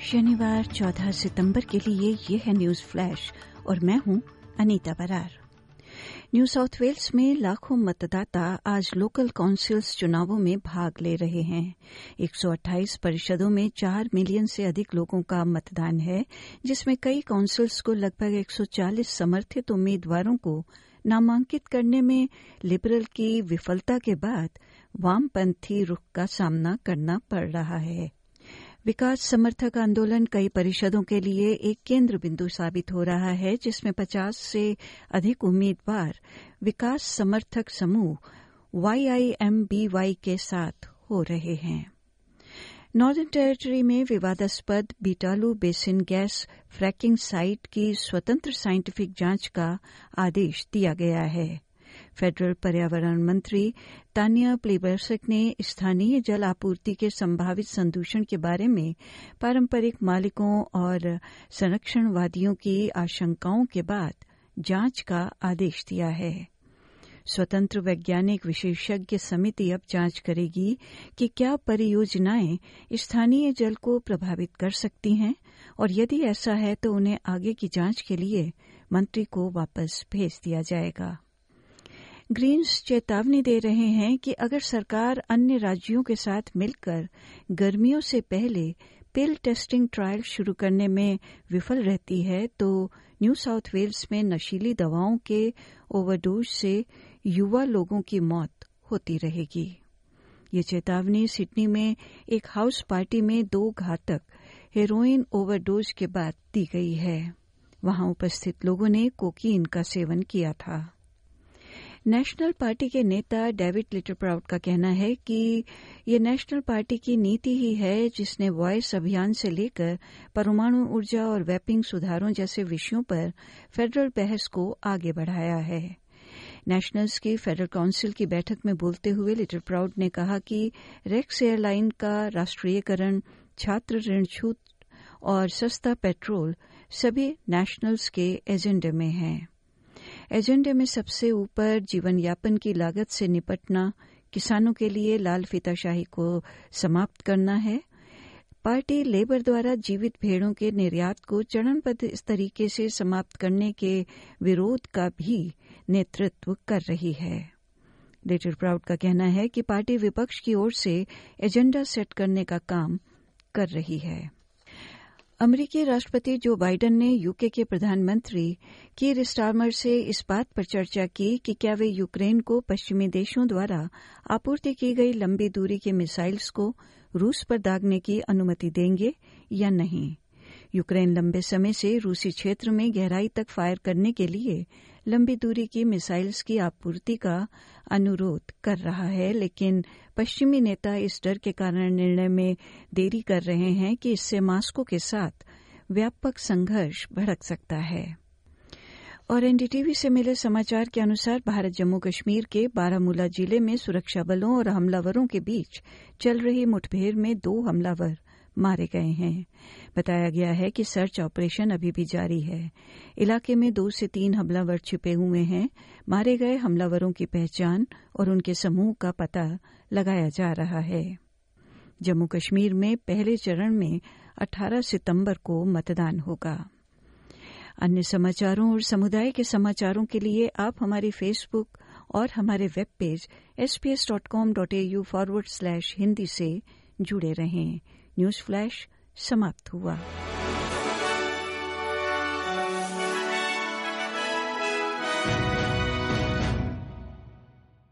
शनिवार 14 सितंबर के लिए ये है न्यूज़ फ्लैश और मैं हूं Anita Brar. New South Wales में लाखों मतदाता आज लोकल काउंसिल्स चुनावों में भाग ले रहे हैं। 128 परिषदों में 4 मिलियन से अधिक लोगों का मतदान है, जिसमें कई काउंसिल्स को लगभग 140 समर्थित उम्मीदवारों को नामांकित करने में लिबरल की विफलता के बाद वामपंथी रुख का सामना करना पड़ रहा है। विकास समर्थक आंदोलन कई परिषदों के लिए एक केंद्र बिंदु साबित हो रहा है, जिसमें 50 से अधिक उम्मीदवार विकास समर्थक समूह YIMBY के साथ हो रहे हैं। नॉर्दर्न टेरिटरी में विवादास्पद Beetaloo Basin gas fracking site की स्वतंत्र साइंटिफिक जांच का आदेश दिया गया है। फेडरल पर्यावरण मंत्री तानिया प्लेबर्सक ने स्थानीय जल आपूर्ति के संभावित संदूषण के बारे में पारंपरिक मालिकों और संरक्षणवादियों की आशंकाओं के बाद जांच का आदेश दिया है। स्वतंत्र वैज्ञानिक विशेषज्ञ समिति अब जांच करेगी कि क्या परियोजनाएं स्थानीय जल को प्रभावित कर सकती हैं, और यदि ऐसा है तो उन्हें आगे की जांच के लिए मंत्री को वापस भेज दिया जाएगा। ग्रीन्स चेतावनी दे रहे हैं कि अगर सरकार अन्य राज्यों के साथ मिलकर गर्मियों से पहले पिल टेस्टिंग ट्रायल शुरू करने में विफल रहती है तो न्यू साउथ वेल्स में नशीली दवाओं के ओवरडोज से युवा लोगों की मौत होती रहेगी। ये चेतावनी सिडनी में एक हाउस पार्टी में 2 घातक हेरोइन ओवरडोज के बाद दी गई है। वहां उपस्थित लोगों ने कोकीन का सेवन किया था। नेशनल पार्टी के नेता डेविड लिटलप्राउड का कहना है कि ये नेशनल पार्टी की नीति ही है जिसने वॉइस अभियान से लेकर परमाणु ऊर्जा और वेपिंग सुधारों जैसे विषयों पर फेडरल बहस को आगे बढ़ाया है। नेशनल्स की फेडरल काउंसिल की बैठक में बोलते हुए लिटलप्राउड ने कहा कि रेक्स एयरलाइन का राष्ट्रीयकरण, छात्र ऋण छूट और सस्ता पेट्रोल सभी नेशनल्स के एजेंडे में हैं। एजेंडे में सबसे ऊपर जीवन यापन की लागत से निपटना, किसानों के लिए लाल फीताशाही को समाप्त करना है। पार्टी लेबर द्वारा जीवित भेड़ों के निर्यात को चरणबद्ध इस तरीके से समाप्त करने के विरोध का भी नेतृत्व कर रही है। लिटलप्राउड का कहना है कि पार्टी विपक्ष की ओर से एजेंडा सेट करने का काम कर रही है। अमेरिकी राष्ट्रपति जो बाइडेन ने यूके के प्रधानमंत्री कीर स्टारमर से इस बात पर चर्चा की कि क्या वे यूक्रेन को पश्चिमी देशों द्वारा आपूर्ति की गई लंबी दूरी के मिसाइल्स को रूस पर दागने की अनुमति देंगे या नहीं। यूक्रेन लंबे समय से रूसी क्षेत्र में गहराई तक फायर करने के लिए लंबी दूरी की मिसाइल्स की आपूर्ति का अनुरोध कर रहा है, लेकिन पश्चिमी नेता इस डर के कारण निर्णय में देरी कर रहे हैं कि इससे मॉस्को के साथ व्यापक संघर्ष भड़क सकता है। और एनडीटीवी से मिले समाचार के अनुसार भारत जम्मू कश्मीर के बारामूला जिले में सुरक्षा बलों और हमलावरों के बीच चल रही मुठभेड़ में 2 हमलावर मारे गए हैं। बताया गया है कि सर्च ऑपरेशन अभी भी जारी है। इलाके में 2 से 3 हमलावर छिपे हुए हैं। मारे गए हमलावरों की पहचान और उनके समूह का पता लगाया जा रहा है। जम्मू कश्मीर में पहले चरण में 18 सितंबर को मतदान होगा। अन्य समाचारों और समुदाय के समाचारों के लिए आप हमारी फेसबुक और हमारे वेब पेज sbs.com.au/hindi से जुड़े रहें। न्यूज़ फ्लैश समाप्त हुआ।